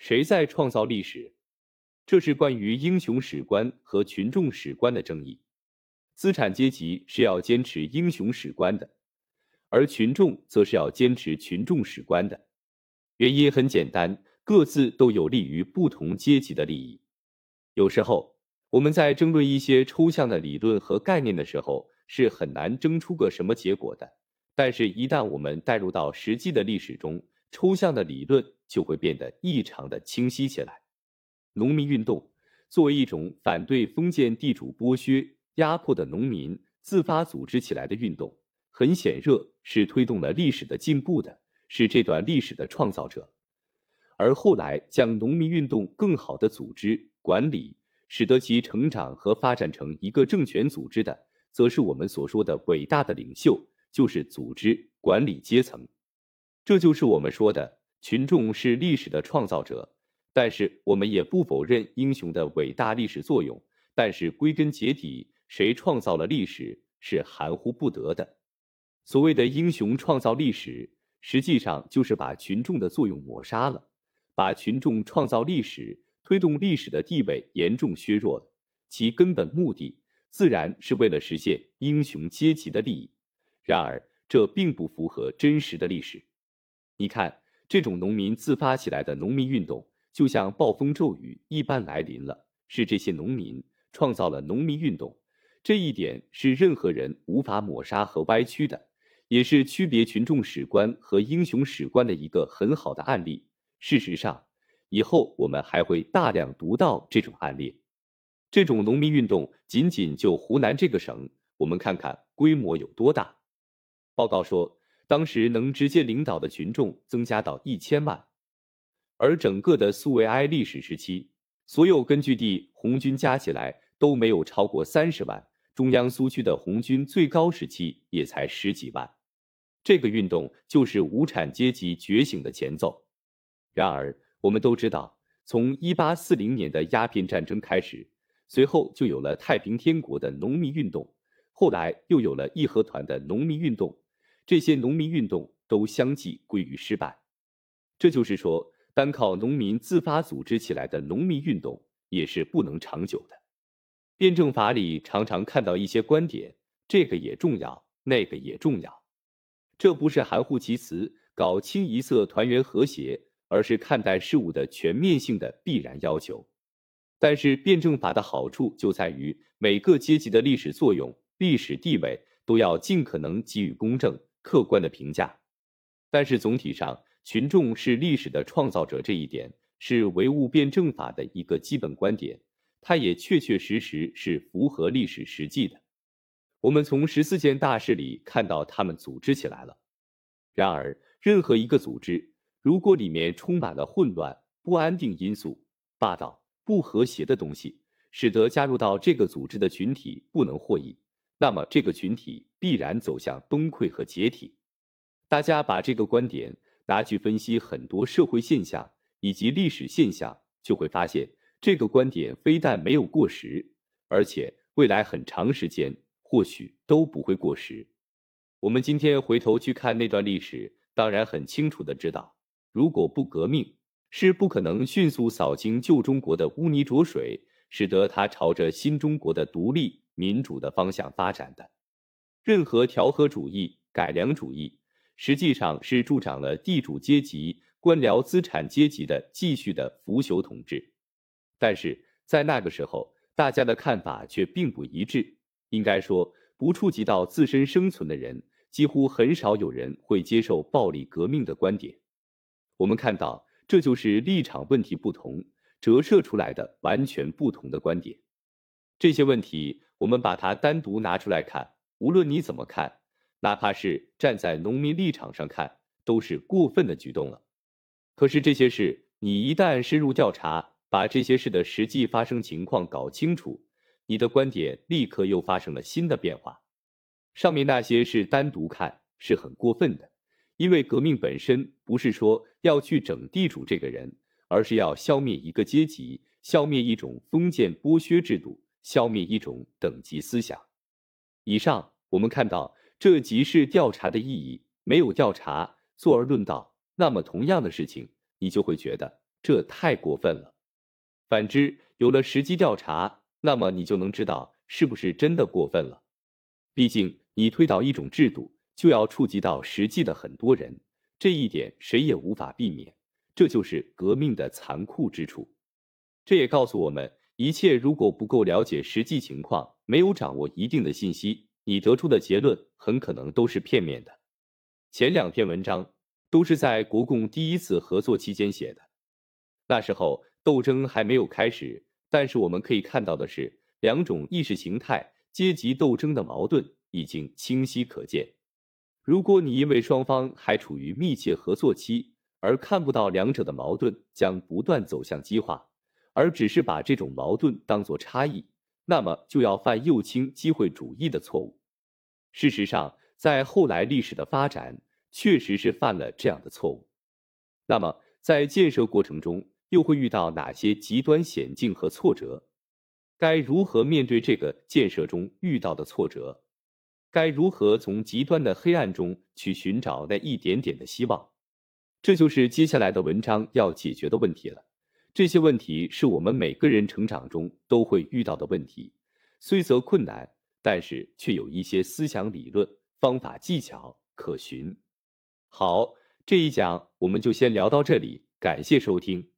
谁在创造历史？这是关于英雄史观和群众史观的争议。资产阶级是要坚持英雄史观的，而群众则是要坚持群众史观的。原因很简单，各自都有利于不同阶级的利益。有时候，我们在争论一些抽象的理论和概念的时候，是很难争出个什么结果的。但是，一旦我们带入到实际的历史中，抽象的理论就会变得异常的清晰起来。农民运动作为一种反对封建地主剥削、压迫的农民自发组织起来的运动，很显热是推动了历史的进步的，是这段历史的创造者。而后来将农民运动更好的组织管理，使得其成长和发展成一个政权组织的，则是我们所说的伟大的领袖，就是组织管理阶层。这就是我们说的群众是历史的创造者。但是我们也不否认英雄的伟大历史作用，但是归根结底，谁创造了历史是含糊不得的。所谓的英雄创造历史，实际上就是把群众的作用抹杀了，把群众创造历史、推动历史的地位严重削弱了。其根本目的自然是为了实现英雄阶级的利益。然而，这并不符合真实的历史。你看，这种农民自发起来的农民运动，就像暴风骤雨一般来临了，是这些农民创造了农民运动，这一点是任何人无法抹杀和歪曲的，也是区别群众史观和英雄史观的一个很好的案例。事实上，以后我们还会大量读到这种案例。这种农民运动仅仅就湖南这个省，我们看看规模有多大。报告说，当时能直接领导的群众增加到1000万。而整个的苏维埃历史时期，所有根据地红军加起来都没有超过30万，中央苏区的红军最高时期也才10几万。这个运动就是无产阶级觉醒的前奏。然而，我们都知道，从1840年的鸦片战争开始，随后就有了太平天国的农民运动，后来又有了义和团的农民运动，这些农民运动都相继归于失败。这就是说，单靠农民自发组织起来的农民运动也是不能长久的。辩证法里常常看到一些观点，这个也重要，那个也重要。这不是含糊其辞，搞清一色团圆和谐，而是看待事物的全面性的必然要求。但是辩证法的好处就在于每个阶级的历史作用、历史地位都要尽可能给予公正、客观的评价。但是总体上，群众是历史的创造者这一点是唯物辩证法的一个基本观点，它也确确实实是符合历史实际的。我们从14件大事里看到他们组织起来了。然而，任何一个组织，如果里面充满了混乱、不安定因素、霸道、不和谐的东西，使得加入到这个组织的群体不能获益，那么这个群体必然走向崩溃和解体。大家把这个观点拿去分析很多社会现象以及历史现象，就会发现这个观点非但没有过时，而且未来很长时间或许都不会过时。我们今天回头去看那段历史，当然很清楚地知道，如果不革命，是不可能迅速扫清旧中国的污泥浊水，使得它朝着新中国的独立民主的方向发展的。任何调和主义、改良主义，实际上是助长了地主阶级、官僚资产阶级的继续的腐朽统治。但是在那个时候，大家的看法却并不一致。应该说，不触及到自身生存的人，几乎很少有人会接受暴力革命的观点。我们看到，这就是立场问题不同，折射出来的完全不同的观点。这些问题，我们把它单独拿出来看，无论你怎么看，哪怕是站在农民立场上看，都是过分的举动了。可是这些事，你一旦深入调查，把这些事的实际发生情况搞清楚，你的观点立刻又发生了新的变化。上面那些是单独看，是很过分的，因为革命本身不是说要去整地主这个人，而是要消灭一个阶级，消灭一种封建剥削制度，消灭一种等级思想。以上我们看到，这即是调查的意义。没有调查，坐而论道，那么同样的事情，你就会觉得这太过分了。反之，有了实际调查，那么你就能知道是不是真的过分了。毕竟，你推倒一种制度，就要触及到实际的很多人，这一点谁也无法避免。这就是革命的残酷之处。这也告诉我们，一切如果不够了解实际情况，没有掌握一定的信息，你得出的结论很可能都是片面的。前2篇文章都是在国共第一次合作期间写的，那时候斗争还没有开始，但是我们可以看到的是，两种意识形态、阶级斗争的矛盾已经清晰可见。如果你因为双方还处于密切合作期，而看不到两者的矛盾将不断走向激化，而只是把这种矛盾当作差异，那么就要犯右倾机会主义的错误。事实上，在后来历史的发展，确实是犯了这样的错误。那么，在建设过程中，又会遇到哪些极端险境和挫折？该如何面对这个建设中遇到的挫折？该如何从极端的黑暗中去寻找那一点点的希望？这就是接下来的文章要解决的问题了。这些问题是我们每个人成长中都会遇到的问题，虽则困难，但是却有一些思想理论、方法技巧可循。好，这一讲我们就先聊到这里，感谢收听。